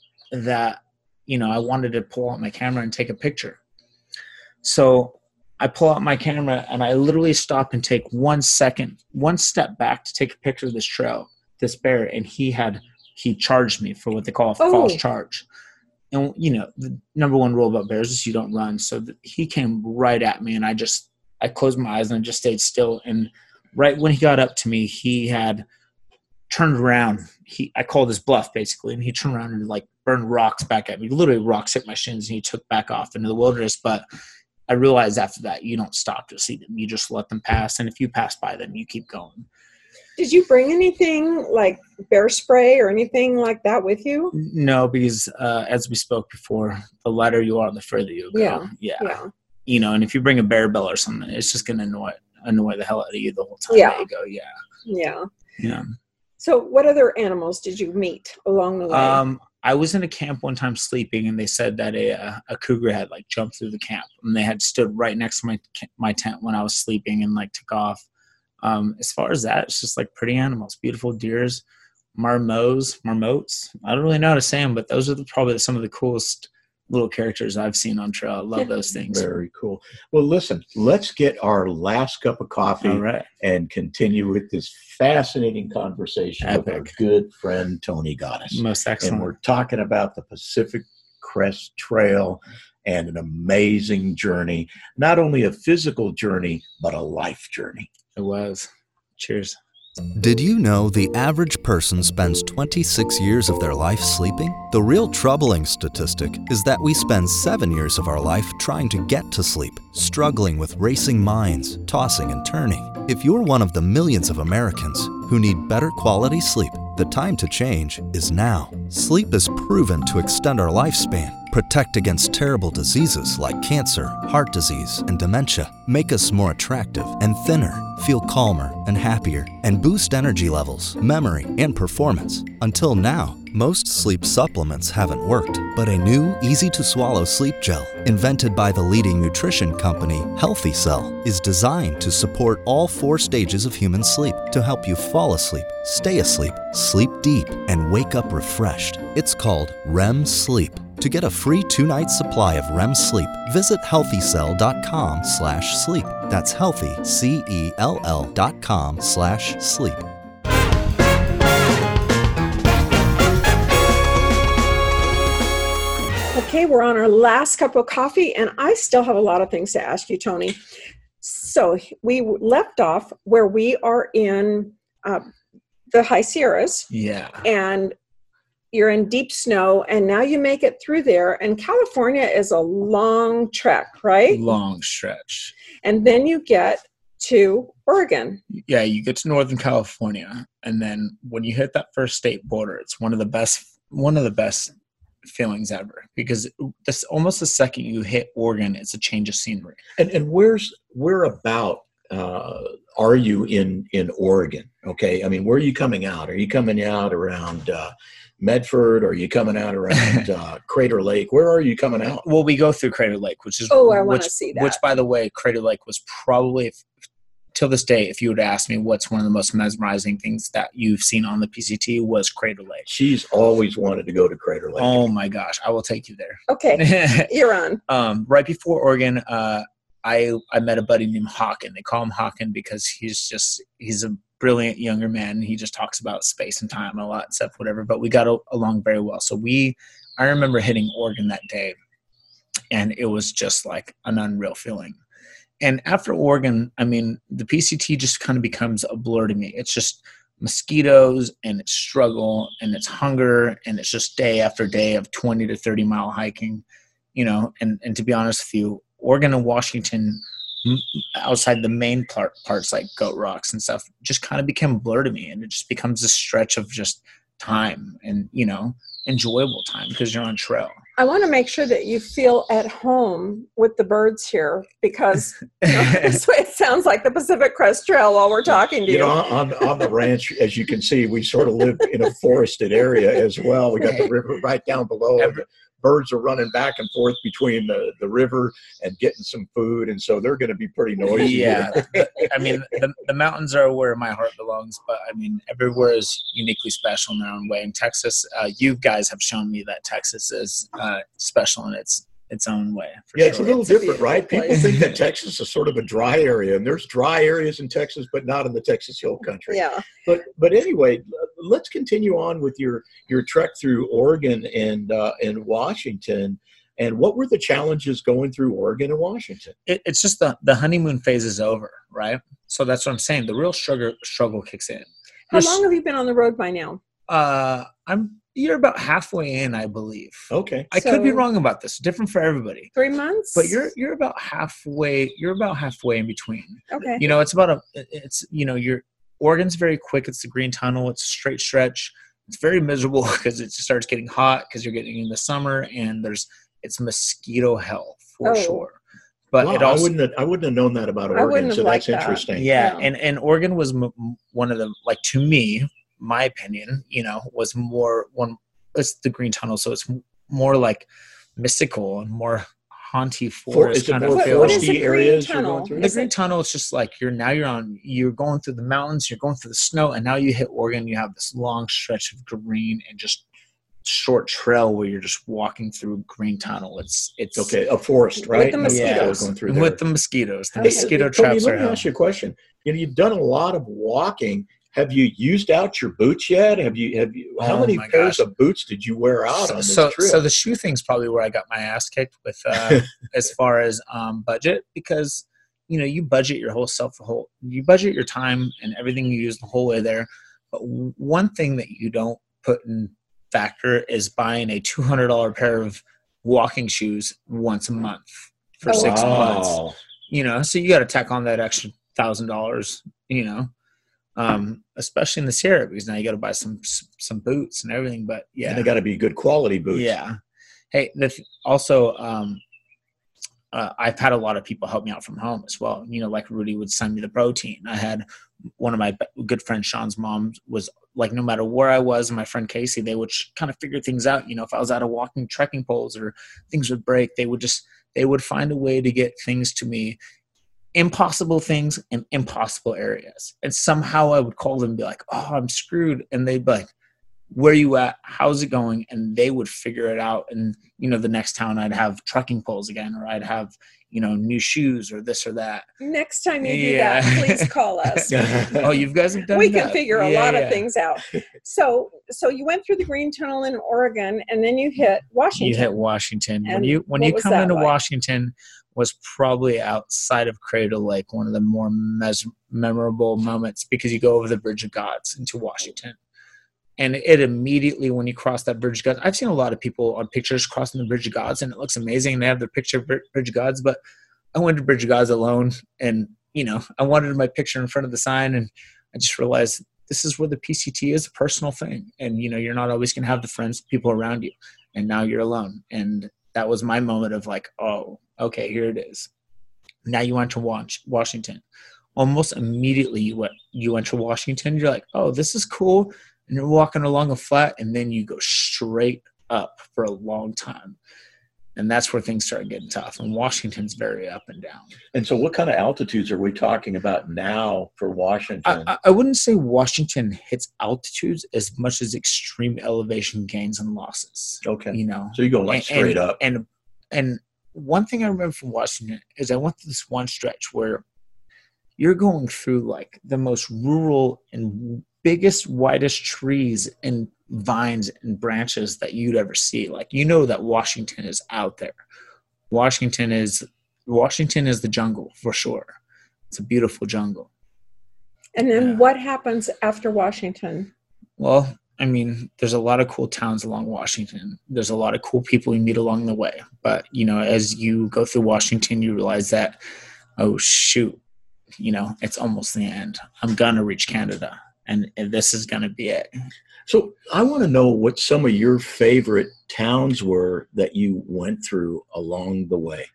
I wanted to pull out my camera and take a picture. So I pull out my camera, and I literally stop and take 1 step back to take a picture of this bear, and he charged me for what they call a false charge. And, the number one rule about bears is you don't run. So he came right at me, and I closed my eyes and I just stayed still. And right when he got up to me, he had turned around. I called his bluff, basically, and he turned around and burned rocks back at me. Literally rocks hit my shins, and he took back off into the wilderness. But I realized after that, you don't stop to see them. You just let them pass. And if you pass by them, you keep going. Did you bring anything like bear spray or anything like that with you? No, because as we spoke before, the lighter you are, the further you go. Yeah. And if you bring a bear bell or something, it's just going to annoy the hell out of you the whole time that you go. Yeah. So what other animals did you meet along the way? I was in a camp one time sleeping, and they said that a cougar had jumped through the camp, and they had stood right next to my tent when I was sleeping and took off. As far as that, it's just pretty animals, beautiful deers, marmots. I don't really know how to say them, but those are probably some of the coolest little characters I've seen on trail. I love those things. Very cool. Well, listen, let's get our last cup of coffee and continue with this fascinating conversation with our good friend, Tony Gaddis. Most excellent. And we're talking about the Pacific Crest Trail and an amazing journey, not only a physical journey, but a life journey. It was. Cheers. Did you know the average person spends 26 years of their life sleeping? The real troubling statistic is that we spend 7 years of our life trying to get to sleep, struggling with racing minds, tossing and turning. If you're one of the millions of Americans who need better quality sleep, the time to change is now. Sleep is proven to extend our lifespan, protect against terrible diseases like cancer, heart disease, and dementia, make us more attractive and thinner, feel calmer and happier, and boost energy levels, memory, and performance. Until now, most sleep supplements haven't worked, but a new, easy-to-swallow sleep gel, invented by the leading nutrition company, Healthy Cell, is designed to support all 4 stages of human sleep to help you fall asleep, stay asleep, sleep deep, and wake up refreshed. It's called REM Sleep. To get a free 2-night supply of REM sleep, visit healthycell.com/sleep. That's healthy, CELL.com/sleep. Okay, we're on our last cup of coffee, and I still have a lot of things to ask you, Tony. So we left off where we are in the High Sierras. Yeah. And you're in deep snow, and now you make it through there. And California is a long trek, right? Long stretch. And then you get to Oregon. Yeah, you get to Northern California, and then when you hit that first state border, it's one of the best feelings ever, because this almost the second you hit Oregon, it's a change of scenery. And where about are you in Oregon? Okay, I mean, where are you coming out? Are you coming out around Medford? Or are you coming out around Crater Lake? Where are you coming out? Well, we go through Crater Lake, which is I want to see that. Which, by the way, Crater Lake was probably, till this day, if you would ask me what's one of the most mesmerizing things that you've seen on the PCT, was Crater Lake. She's always wanted to go to Crater Lake. Oh my gosh, I will take you there. Okay, you're on. Right before Oregon, I met a buddy named Hawken. They call him Hawken because he's a brilliant younger man. He just talks about space and time a lot and stuff, whatever. But we got along very well. So I remember hitting Oregon that day, and it was just like an unreal feeling. And after Oregon, I mean, the PCT just kind of becomes a blur to me. It's just mosquitoes and it's struggle and it's hunger and it's just day after day of 20 to 30 mile hiking, you know, and to be honest with you, Oregon and Washington, outside the main parts like Goat Rocks and stuff, just kind of became a blur to me. And it just becomes a stretch of just time and, you know, enjoyable time because you're on trail. I want to make sure that you feel at home with the birds here because this way it sounds like the Pacific Crest Trail while we're talking to you. You know, on the ranch, as you can see, we sort of live in a forested area as well. We got the river right down below. The birds are running back and forth between the river and getting some food, and so they're going to be pretty noisy. Yeah, I mean, the mountains are where my heart belongs, but I mean, everywhere is uniquely special in their own way. In Texas, you guys have shown me that Texas is special in its own way. Yeah, it's a little different, right? People think that Texas is sort of a dry area, and there's dry areas in Texas, but not in the Texas Hill Country. Yeah. But anyway, let's continue on with your trek through Oregon and Washington. And what were the challenges going through Oregon and Washington? It's just the honeymoon phase is over, right? So that's what I'm saying. The real struggle kicks in. How long have you been on the road by now? You're about halfway in, I believe. Okay. I could be wrong about this. Different for everybody. 3 months? But you're about halfway. You're about halfway in between. Okay. You know, Oregon's very quick. It's the Green Tunnel. It's a straight stretch. It's very miserable because it starts getting hot because you're getting in the summer and it's mosquito hell for sure. But wow, it also, I wouldn't have known that about Oregon. So that's interesting. Yeah. And Oregon was one of the, like, to me, my opinion, you know, was more it's the Green Tunnel. So it's more like mystical and more haunty forest kind of feel. What is the Green Tunnel? The Green Tunnel is just like you're going through the mountains, you're going through the snow, and now you hit Oregon, you have this long stretch of green and just short trail where you're just walking through Green Tunnel. It's okay, a forest, right? With the mosquitoes. Going through there. With the mosquitoes. The mosquito traps Let me ask you a question. You know, you've done a lot of walking. Have you used out your boots yet? Have you? How many pairs of boots did you wear out on this trip? So the shoe thing's probably where I got my ass kicked with, as far as budget, because you know you budget you budget your time and everything you use the whole way there. But one thing that you don't put in factor is buying a $200 pair of walking shoes once a month for 6 months. You know, so you got to tack on that extra $1,000. You know. Especially in the Sierra, because now you got to buy some boots and everything. But yeah, and they got to be good quality boots. Yeah. Hey, also, I've had a lot of people help me out from home as well. You know, like Rudy would send me the protein. I had one of my good friends, Sean's mom, was like, no matter where I was, and my friend Casey, they would kind of figure things out. You know, if I was out of walking trekking poles or things would break, they would find a way to get things to me. Impossible things in impossible areas. And somehow I would call them and be like, oh, I'm screwed. And they'd be like, where are you at? How's it going? And they would figure it out. And, you know, the next town I'd have trekking poles again, or I'd have, you know, new shoes or this or that. Next time you do that, please call us. Oh, you guys have done We that? can figure a lot of things out. So you went through the Green Tunnel in Oregon, and then you hit Washington. You hit Washington. And when you come into Washington, was probably outside of Crater Lake, one of the more memorable moments, because you go over the Bridge of Gods into Washington. And it immediately, when you cross that Bridge of Gods, I've seen a lot of people on pictures crossing the Bridge of Gods, and it looks amazing. They have their picture of Bridge of Gods, but I went to Bridge of Gods alone, and, you know, I wanted my picture in front of the sign, and I just realized this is where the PCT is a personal thing. And, you know, you're not always going to have the friends, people around you, and now you're alone. And that was my moment of like, oh, okay, here it is. Now you went to Washington. almost immediately you enter Washington, you're like, oh, this is cool. And you're walking along a flat, and then you go straight up for a long time. And that's where things start getting tough. And Washington's very up and down. And so what kind of altitudes are we talking about now for Washington? I wouldn't say Washington hits altitudes as much as extreme elevation gains and losses. Okay. You know, So you go like straight up. And one thing I remember from Washington is I went through this one stretch where you're going through like the most rural and biggest, widest trees and vines and branches that you'd ever see. Like, you know that Washington is out there. Washington is the jungle for sure. It's a beautiful jungle. And then what happens after Washington? Well, I mean, there's a lot of cool towns along Washington. There's a lot of cool people you meet along the way. But, you know, as you go through Washington, you realize that, oh, shoot, you know, it's almost the end. I'm going to reach Canada, and this is going to be it. So I want to know what some of your favorite towns were that you went through along the way.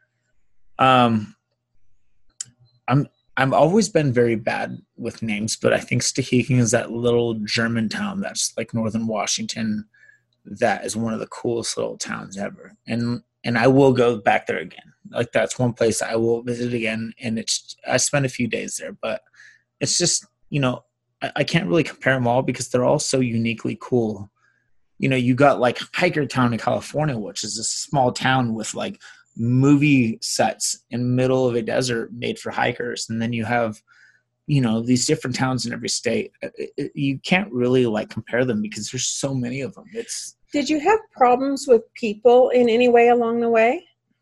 I've always been very bad with names, but I think Stehekin is that little German town that's like northern Washington. That is one of the coolest little towns ever. And I will go back there again. Like, that's one place I will visit again. And I spent a few days there, but it's just, you know, I can't really compare them all because they're all so uniquely cool. You know, you got like Hikertown in California, which is a small town with like movie sets in the middle of a desert made for hikers. And then you have, you know, these different towns in every state. You can't really like compare them because there's so many of them. Did you have problems with people in any way along the way?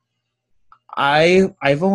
I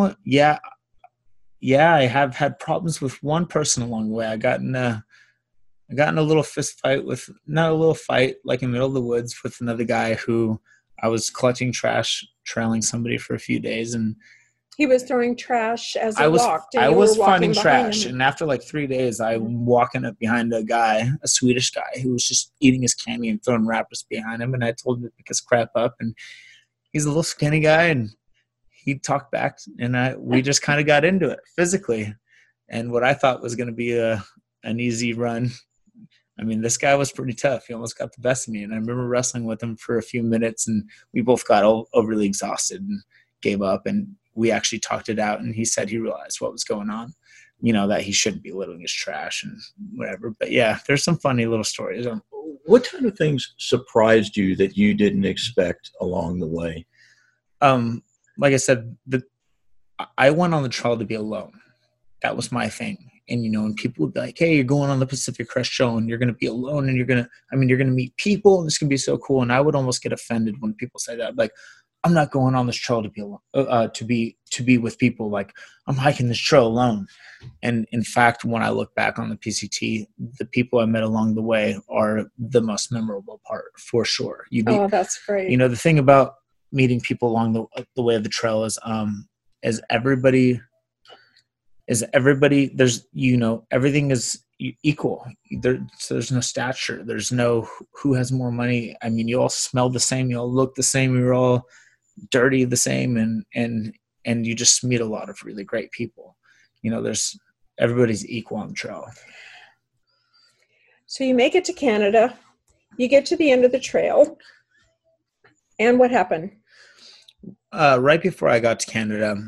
have had problems with one person along the way. I got in a little fist fight with, not a little fight, like in the middle of the woods with another guy who I was collecting trash, trailing somebody for a few days, and he was throwing trash as he walked. I was finding trash, and after like 3 days, I'm walking up behind a guy, a Swedish guy, who was just eating his candy and throwing wrappers behind him, and I told him to pick his crap up, and he's a little skinny guy, and he talked back, and we just kind of got into it physically. And what I thought was going to be an easy run, I mean, this guy was pretty tough. He almost got the best of me. And I remember wrestling with him for a few minutes, and we both got overly exhausted and gave up. And we actually talked it out, and he said he realized what was going on, you know, that he shouldn't be littering his trash and whatever. But yeah, there's some funny little stories. What kind of things surprised you that you didn't expect along the way? Like I said, I went on the trail to be alone. That was my thing. And, you know, and people would be like, hey, you're going on the Pacific Crest Trail and you're going to be alone and you're going to meet people and it's going to be so cool. And I would almost get offended when people say that. Like, I'm not going on this trail to be alone, to be with people. Like, I'm hiking this trail alone. And in fact, when I look back on the PCT, the people I met along the way are the most memorable part for sure. Oh, that's great. You know, the thing about meeting people along the way of the trail is everybody, there's, you know, everything is equal. There's no stature. There's no who has more money. I mean, you all smell the same. You all look the same. You're all dirty the same. And you just meet a lot of really great people. You know, everybody's equal on the trail. So you make it to Canada. You get to the end of the trail. And what happened? Right before I got to Canada,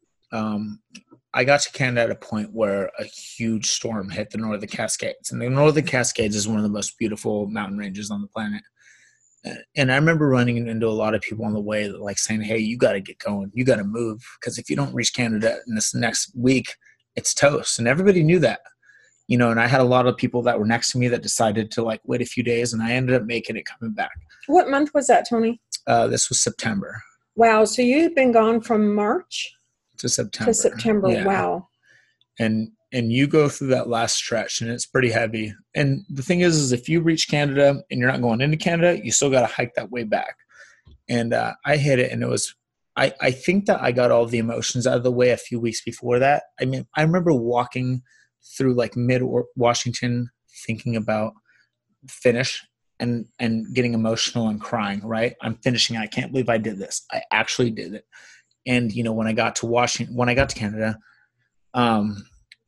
I got to Canada at a point where a huge storm hit the Northern Cascades. And the Northern Cascades is one of the most beautiful mountain ranges on the planet. And I remember running into a lot of people on the way that like saying, hey, you got to get going. You got to move. Because if you don't reach Canada in this next week, it's toast. And everybody knew that. You know, and I had a lot of people that were next to me that decided to like wait a few days. And I ended up making it coming back. What month was that, Tony? This was September. Wow. So you had been gone from March? To September. Yeah. Wow. And you go through that last stretch and it's pretty heavy. And the thing is if you reach Canada and you're not going into Canada, you still got to hike that way back. And I hit it, and it was, I think that I got all the emotions out of the way a few weeks before that. I mean, I remember walking through like mid-Washington thinking about finish and getting emotional and crying, right? I'm finishing. I can't believe I did this. I actually did it. And, you know, when I got to Canada,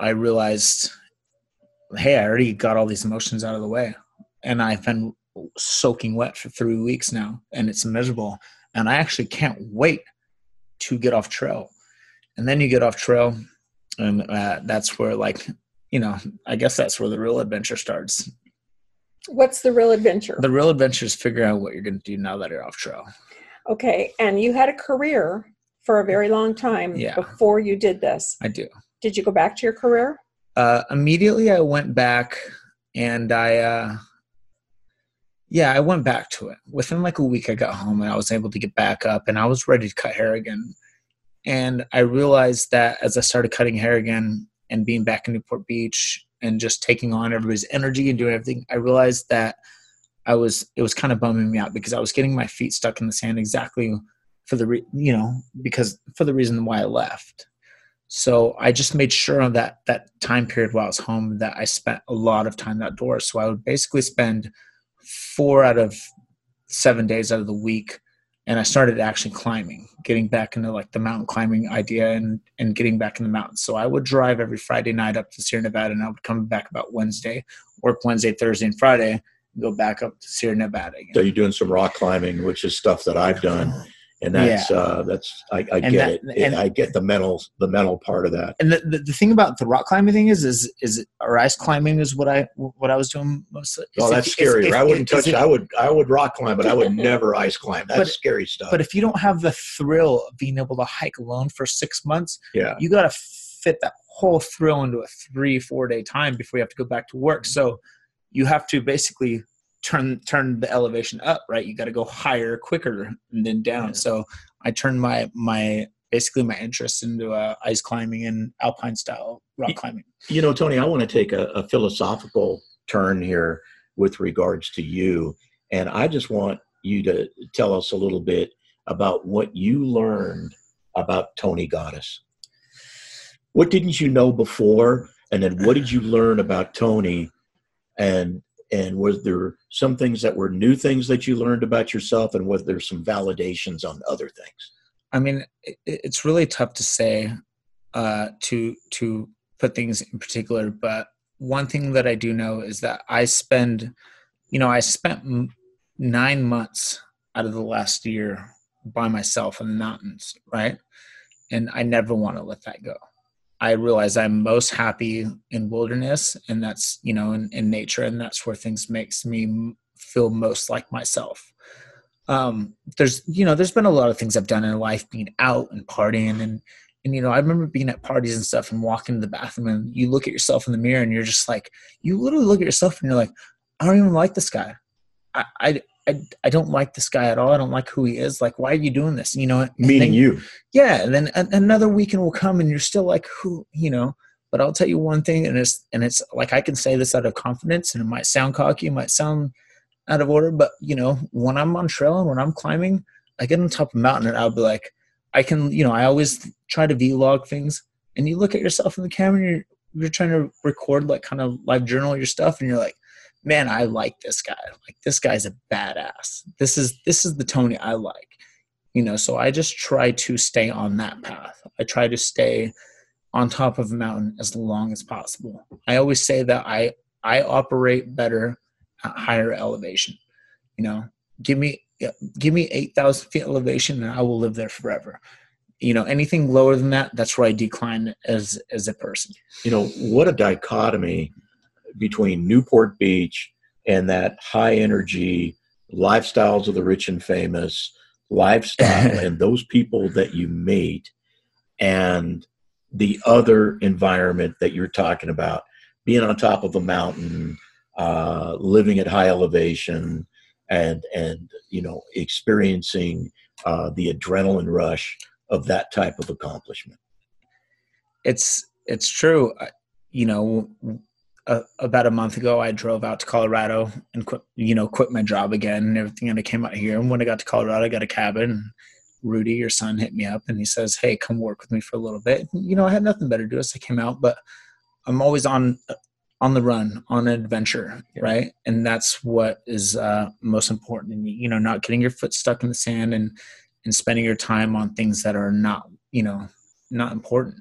I realized, hey, I already got all these emotions out of the way, and I've been soaking wet for 3 weeks now, and it's miserable. And I actually can't wait to get off trail. And then you get off trail, and that's where, like, you know, I guess that's where the real adventure starts. What's the real adventure? The real adventure is figuring out what you're going to do now that you're off trail. Okay. And you had a career for a very long time before you did this. I do. Did you go back to your career? Immediately I went back, and I went back to it. Within like a week I got home, and I was able to get back up, and I was ready to cut hair again. And I realized that as I started cutting hair again and being back in Newport Beach and just taking on everybody's energy and doing everything, I realized that it was kind of bumming me out, because I was getting my feet stuck in the sand exactly for the reason why I left. So I just made sure on that time period while I was home that I spent a lot of time outdoors. So I would basically spend 4 out of 7 days out of the week, and I started actually climbing, getting back into like the mountain climbing idea and getting back in the mountains. So I would drive every Friday night up to Sierra Nevada, and I would come back about Wednesday, work Wednesday, Thursday, and Friday, and go back up to Sierra Nevada again. So you're doing some rock climbing, which is stuff that I've done. And that's I get it. And I get the mental part of that. And the thing about the rock climbing thing is or ice climbing is what I was doing mostly. Oh, that's scary. I wouldn't touch it. I would rock climb, but I would never ice climb. That's scary stuff. But if you don't have the thrill of being able to hike alone for 6 months, you got to fit that whole thrill into a 3-4 day time before you have to go back to work. So you have to basically turn the elevation up, right? You got to go higher, quicker, and then down. Yeah. So I turned my interest into ice climbing and alpine style rock climbing. You know, Tony, I want to take a philosophical turn here with regards to you. And I just want you to tell us a little bit about what you learned about Tony Goddess. What didn't you know before? And then what did you learn about Tony? And was there some things that were new things that you learned about yourself, and was there some validations on other things? I mean, it's really tough to say, to put things in particular, but one thing that I do know is that I spent 9 months out of the last year by myself in the mountains, right? And I never want to let that go. I realize I'm most happy in wilderness, and that's, in nature, and that's where things makes me feel most like myself. There's been a lot of things I've done in life, being out and partying, and I remember being at parties and stuff and walking to the bathroom, and you look at yourself in the mirror and you're just like, you literally look at yourself and you're like, I don't even like this guy. I don't like this guy at all. I don't like who he is. Like, why are you doing this? Meaning you. Yeah. And then another weekend will come and you're still like, but I'll tell you one thing. And it's like, I can say this out of confidence, and it might sound cocky, it might sound out of order, but when I'm on trail and when I'm climbing, I get on top of a mountain and I'll be like, I always try to vlog things, and you look at yourself in the camera and you're trying to record, like, kind of live journal your stuff. And you're like, man, I like this guy. Like, this guy's a badass. This is the Tony I like, so I just try to stay on that path. I try to stay on top of a mountain as long as possible. I always say that I operate better at higher elevation. Give me 8,000 feet elevation and I will live there forever. Anything lower than that, that's where I decline as a person. What a dichotomy between Newport Beach and that high energy lifestyles of the rich and famous lifestyle and those people that you meet, and the other environment that you're talking about, being on top of a mountain, living at high elevation, and experiencing the adrenaline rush of that type of accomplishment. It's true. About a month ago, I drove out to Colorado and quit my job again and everything. And I came out here, and when I got to Colorado, I got a cabin. And Rudy, your son, hit me up and he says, "Hey, come work with me for a little bit." I had nothing better to do, so I came out. But I'm always on the run, on an adventure, right? And that's what is most important. And not getting your foot stuck in the sand and spending your time on things that are not important.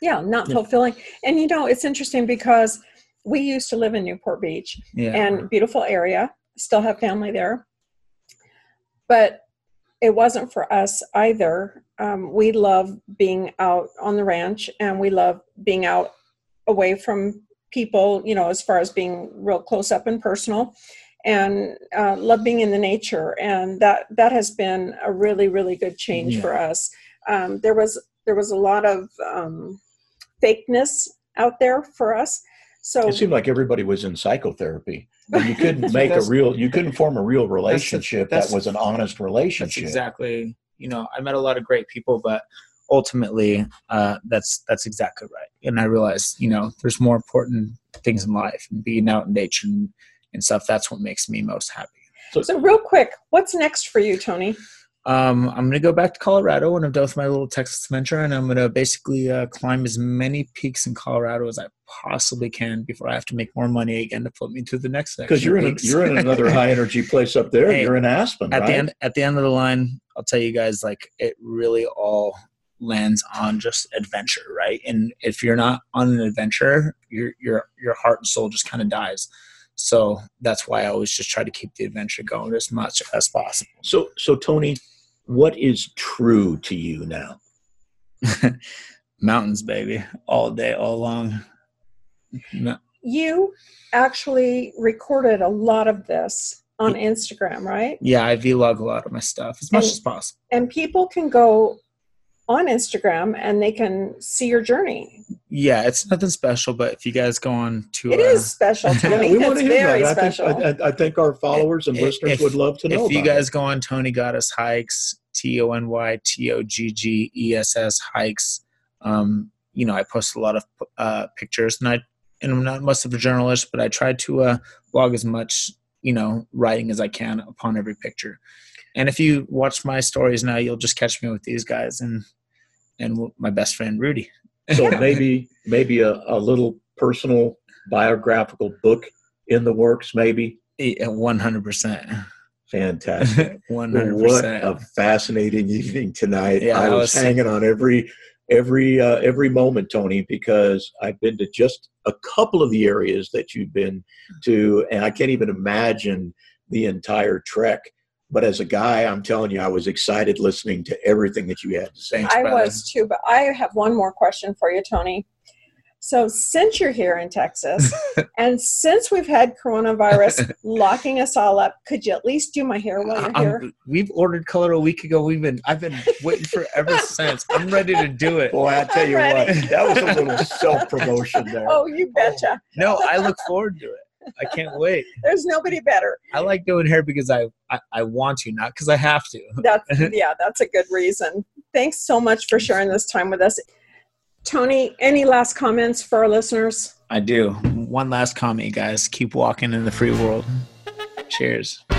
not fulfilling. And it's interesting because we used to live in Newport Beach, and beautiful area, still have family there, but it wasn't for us either. We love being out on the ranch, and we love being out away from people, as far as being real close up and personal, and love being in the nature. And that has been a really, really good change for us. There was a lot of fakeness out there for us. So it seemed like everybody was in psychotherapy, and you couldn't you couldn't form a real relationship that was an honest relationship. That's exactly. I met a lot of great people, but ultimately, that's exactly right. And I realized, there's more important things in life, and being out in nature and stuff. That's what makes me most happy. So real quick, what's next for you, Tony? I'm going to go back to Colorado when I'm done with my little Texas venture, and I'm going to basically climb as many peaks in Colorado as I possibly can before I have to make more money again to put me to the next section. Because you're in another high energy place up there. Hey, you're in Aspen, at right? At the end of the line, I'll tell you guys, it really all lands on just adventure, right? And if you're not on an adventure, your heart and soul just kind of dies. So that's why I always just try to keep the adventure going as much as possible. So Tony, what is true to you now? Mountains, baby, all day, all long. No. You actually recorded a lot of this on Instagram, right? Yeah, I vlog a lot of my stuff as much as possible. And people can go on Instagram and they can see your journey. Yeah, it's nothing special, but if you guys go on to it is special to me. We want to hear that. Special. I think our followers and listeners would love to know. If you guys go on Tony Goddess Hikes, TonyToggess hikes, I post a lot of pictures, and I'm not much of a journalist, but I try to blog as much writing as I can upon every picture. And if you watch my stories now, you'll just catch me with these guys and my best friend Rudy. So maybe a little personal biographical book in the works, maybe. 100%. Fantastic. 100%. What a fascinating evening tonight. Yeah, I was hanging on every moment, Tony, because I've been to just a couple of the areas that you've been to, and I can't even imagine the entire trek. But as a guy, I'm telling you, I was excited listening to everything that you had to say. I was too, but I have one more question for you, Tony. So since you're here in Texas, and since we've had coronavirus locking us all up, could you at least do my hair while you're here? We've ordered color a week ago. I've been waiting for ever since. I'm ready to do it. Boy, I tell you what, that was a little self-promotion there. Oh, you betcha. No, I look forward to it. I can't wait. There's nobody better. I like doing hair because I want to, not because I have to. That's a good reason. Thanks so much for sharing this time with us. Tony, any last comments for our listeners? I do. One last comment, guys. Keep walking in the free world. Cheers.